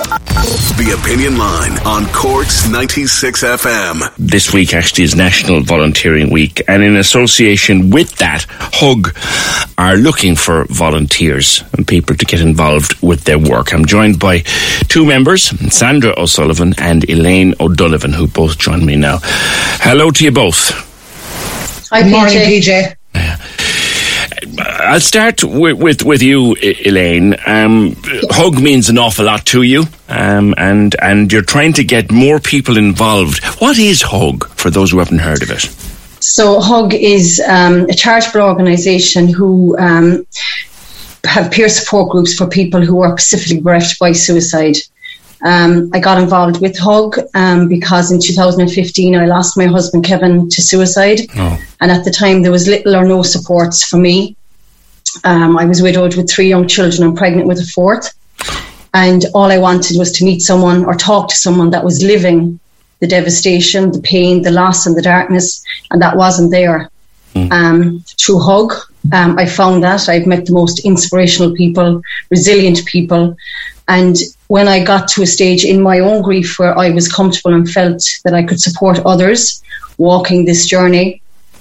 The Opinion Line on Cork's 96 FM. This week actually is National Volunteering Week, and in association with that, Hug are looking for volunteers and people to get involved with their work. I'm joined by two members, Sandra O'Sullivan and Elaine O'Donovan, who both join me now. Hello to you both. Hi, Good morning, PJ. I'll start with you, Elaine. Hug means an awful lot to you, and you're trying to get more people involved. What is Hug, for those who haven't heard of it? So Hug is a charitable organisation who have peer support groups for people who are specifically bereft by suicide. I got involved with Hug because in 2015 I lost my husband Kevin to suicide, and at the time there was little or no supports for me. I was widowed with 3 young children and pregnant with a 4th, and all I wanted was to meet someone or talk to someone that was living the devastation, the pain, the loss and the darkness, and that wasn't there. Through Hug, I found that. I've met the most inspirational people, resilient people, and when I got to a stage in my own grief where I was comfortable and felt that I could support others walking this journey,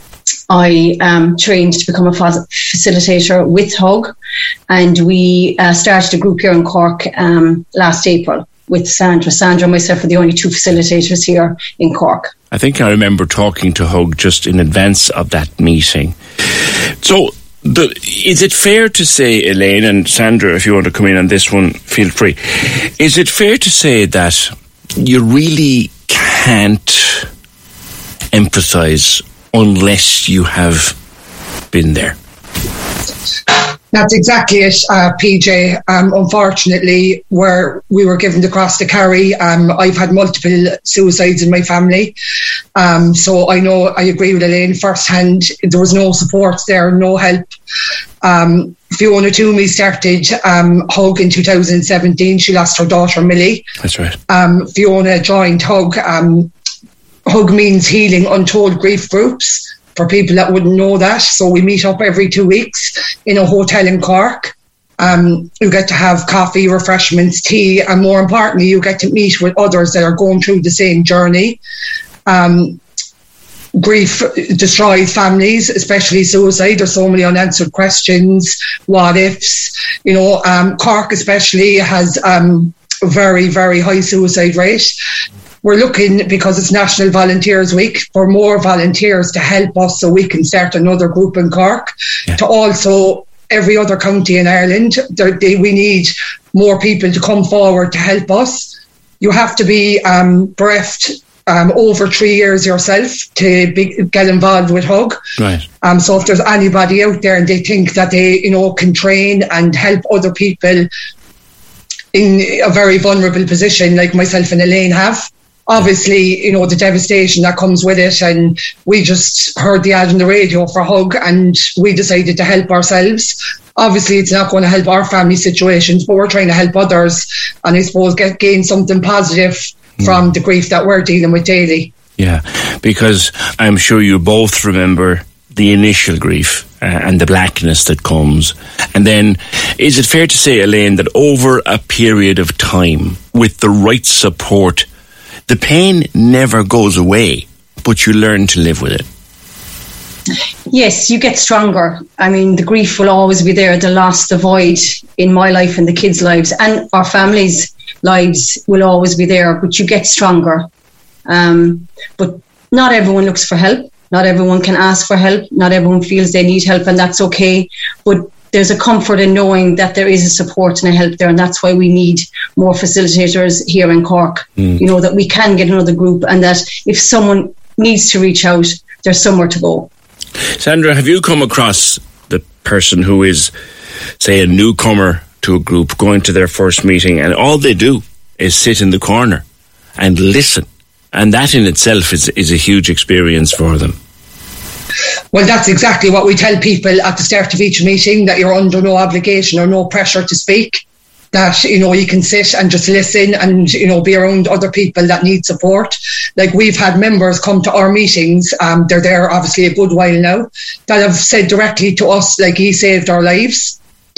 I trained to become a facilitator with Hug, and we started a group here in Cork last April with Sandra. Sandra and myself are the only 2 facilitators here in Cork. I think I remember talking to Hug just in advance of that meeting. So, is it fair to say, Elaine, and Sandra, if you want to come in on this one, feel free. Is it fair to say that you really can't empathise unless you have been there? That's exactly it, PJ. Unfortunately, where we were given the cross to carry, I've had multiple suicides in my family. So I know, I agree with Elaine firsthand. There was no support there, no help. Fiona Toomey started Hug in 2017. She lost her daughter, Millie. That's right. Fiona joined Hug. Hug means Healing Untold Grief Groups, for people that wouldn't know that. So we meet up every 2 weeks in a hotel in Cork. You get to have coffee, refreshments, tea, and more importantly, you get to meet with others that are going through the same journey. Grief destroys families, especially suicide. There's so many unanswered questions, what ifs. Cork especially has very, very high suicide rate. We're looking, because it's National Volunteers Week, for more volunteers to help us so we can start another group in Cork. To also every other county in Ireland. We need more people to come forward to help us. You have to be bereft over 3 years yourself to get involved with Hug. Right. So if there's anybody out there and they think that they can train and help other people in a very vulnerable position like myself and Elaine have, obviously, the devastation that comes with it, and we just heard the ad on the radio for Hug and we decided to help ourselves. Obviously, it's not going to help our family situations, but we're trying to help others and I suppose gain something positive from the grief that we're dealing with daily. Yeah, because I'm sure you both remember the initial grief and the blackness that comes. And then, is it fair to say, Elaine, that over a period of time, with the right support, the pain never goes away, but you learn to live with it? Yes, you get stronger. I mean, the grief will always be there, the loss, the void in my life and the kids' lives and our families' lives will always be there, but you get stronger. But not everyone looks for help. Not everyone can ask for help. Not everyone feels they need help, and that's okay. But there's a comfort in knowing that there is a support and a help there, and that's why we need more facilitators here in Cork. That we can get another group, and that if someone needs to reach out, there's somewhere to go. Sandra, have you come across the person who is, say, a newcomer to a group, going to their first meeting, and all they do is sit in the corner and listen? And that in itself is a huge experience for them. Well, that's exactly what we tell people at the start of each meeting, that you're under no obligation or no pressure to speak, that, you can sit and just listen and, be around other people that need support. Like, we've had members come to our meetings, they're there obviously a good while now, that have said directly to us, like, he saved our lives.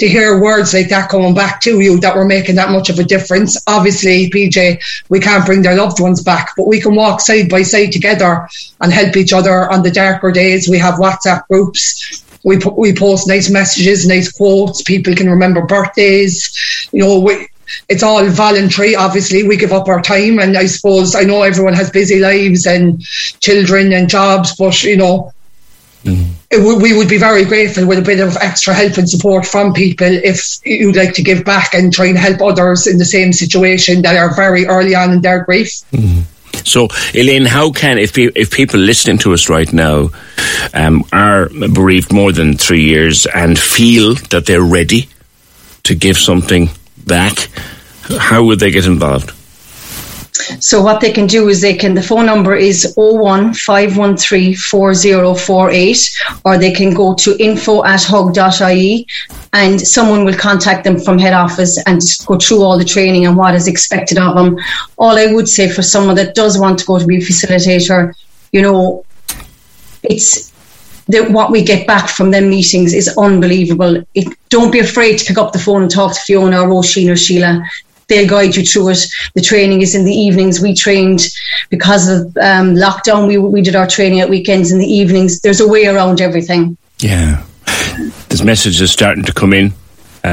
to hear words like that coming back to you, that we're making that much of a difference. Obviously, PJ, we can't bring their loved ones back, but we can walk side by side together and help each other on the darker days. We have WhatsApp groups. We post nice messages, nice quotes. People can remember birthdays. It's all voluntary. Obviously, we give up our time, and I suppose I know everyone has busy lives and children and jobs, but we would be very grateful with a bit of extra help and support from people if you'd like to give back and try and help others in the same situation that are very early on in their grief. So, Elaine, how can, if people listening to us right now are bereaved more than 3 years and feel that they're ready to give something back, how would they get involved? So what they can do is the phone number is 01513 4048, or they can go to info@hug.ie, and someone will contact them from head office and go through all the training and what is expected of them. All I would say for someone that does want to go to be a facilitator, it's what we get back from them meetings is unbelievable. Don't be afraid to pick up the phone and talk to Fiona or Roisin or Sheila. They'll guide you through it. The training is in the evenings. We trained because of lockdown. We did our training at weekends in the evenings. There's a way around everything. Yeah. This message is starting to come in.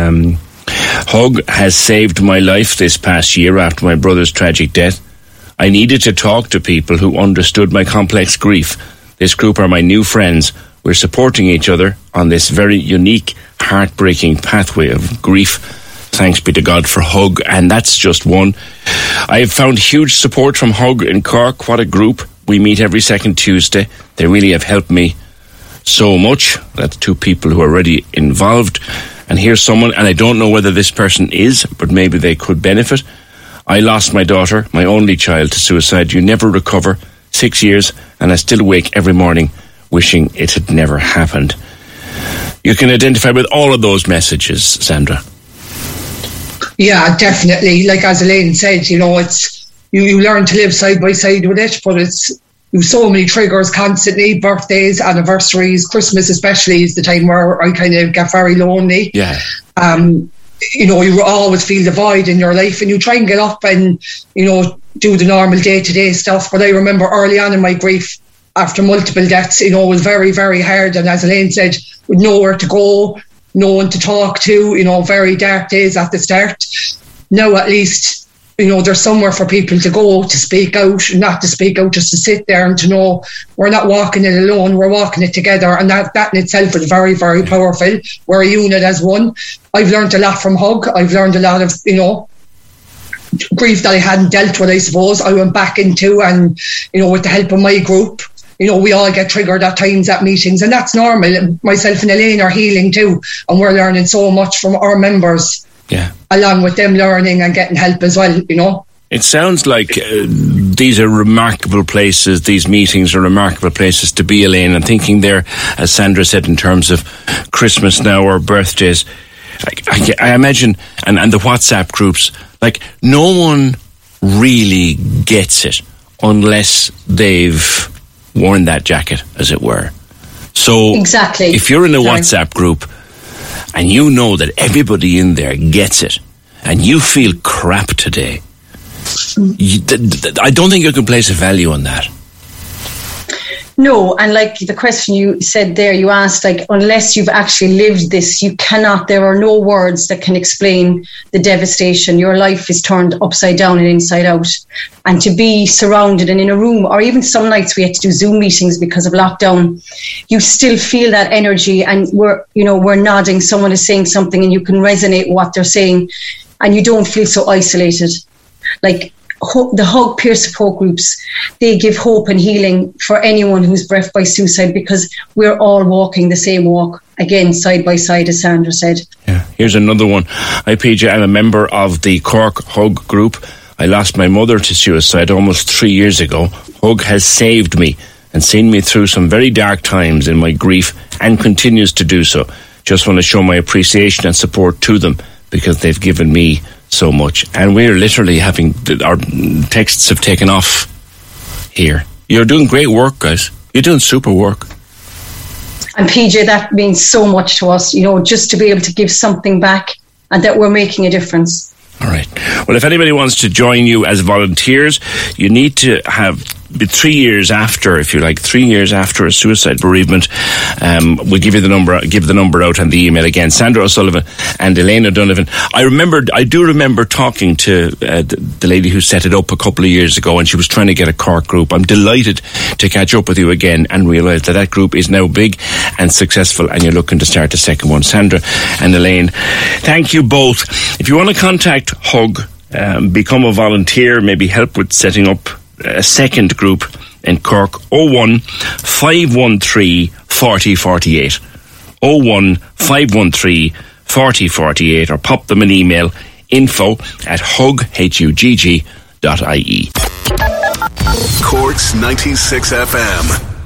Hug has saved my life this past year after my brother's tragic death. I needed to talk to people who understood my complex grief. This group are my new friends. We're supporting each other on this very unique, heartbreaking pathway of grief. Thanks be to God for Hug, and that's just one. I have found huge support from Hug in Cork. What a group. We meet every second Tuesday. They really have helped me so much. That's two people who are already involved. And here's someone, and I don't know whether this person is, but maybe they could benefit. I lost my daughter, my only child, to suicide. You never recover. 6 years, and I still wake every morning wishing it had never happened. You can identify with all of those messages, Sandra. Yeah, definitely. Like as Elaine said, it's you learn to live side by side with it, but you have so many triggers constantly. Birthdays, anniversaries, Christmas especially is the time where I kind of get very lonely. Yeah. You always feel the void in your life, and you try and get up and do the normal day-to-day stuff. But I remember early on in my grief, after multiple deaths, it was very, very hard. And as Elaine said, with nowhere to go, no one to talk to, very dark days at the start. Now at least, there's somewhere for people to go, to speak out, not to speak out, just to sit there and to know we're not walking it alone, we're walking it together. And that in itself is very, very powerful. We're a unit as one. I've learned a lot from Hug. I've learned a lot of, grief that I hadn't dealt with, I suppose. I went back into, and, with the help of my group, we all get triggered at times at meetings, and that's normal. Myself and Elaine are healing too, and we're learning so much from our members. Yeah. Along with them learning and getting help as well, It sounds like these are remarkable places, these meetings are remarkable places to be, Elaine. And thinking there, as Sandra said, in terms of Christmas now or birthdays, I imagine, and the WhatsApp groups, no one really gets it unless they've worn that jacket, as it were. So exactly. If you're in a WhatsApp group and you know that everybody in there gets it and you feel crap today, I don't think you can place a value on that. No, and like the question you said there, you asked, unless you've actually lived this, you cannot, there are no words that can explain the devastation. Your life is turned upside down and inside out. And to be surrounded and in a room, or even some nights we had to do Zoom meetings because of lockdown, you still feel that energy, and we're nodding, someone is saying something and you can resonate with what they're saying, and you don't feel so isolated. The Hug peer support groups, they give hope and healing for anyone who's bereft by suicide, because we're all walking the same walk, again, side by side, as Sandra said. Yeah. Here's another one. Hi, PJ. I'm a member of the Cork Hug group. I lost my mother to suicide almost 3 years ago. Hug has saved me and seen me through some very dark times in my grief, and continues to do so. Just want to show my appreciation and support to them, because they've given me so much. And we're literally having, our texts have taken off here. You're doing great work, guys. You're doing super work. And PJ, that means so much to us, just to be able to give something back and that we're making a difference. All right. Well, if anybody wants to join you as volunteers, you need to have 3 years after, if you like, 3 years after a suicide bereavement. We'll give you the number out and the email again. Sandra O'Sullivan and Elaine O'Donovan. I do remember talking to the lady who set it up a couple of years ago, and she was trying to get a Cork group. I'm delighted to catch up with you again and realise that group is now big and successful, and you're looking to start a second one. Sandra and Elaine, thank you both. If you want to contact Hug, become a volunteer, maybe help with setting up a second group in Cork, 01 513 4048, 01 513 4048, or pop them an email, info@hugg.ie. Cork's 96 FM.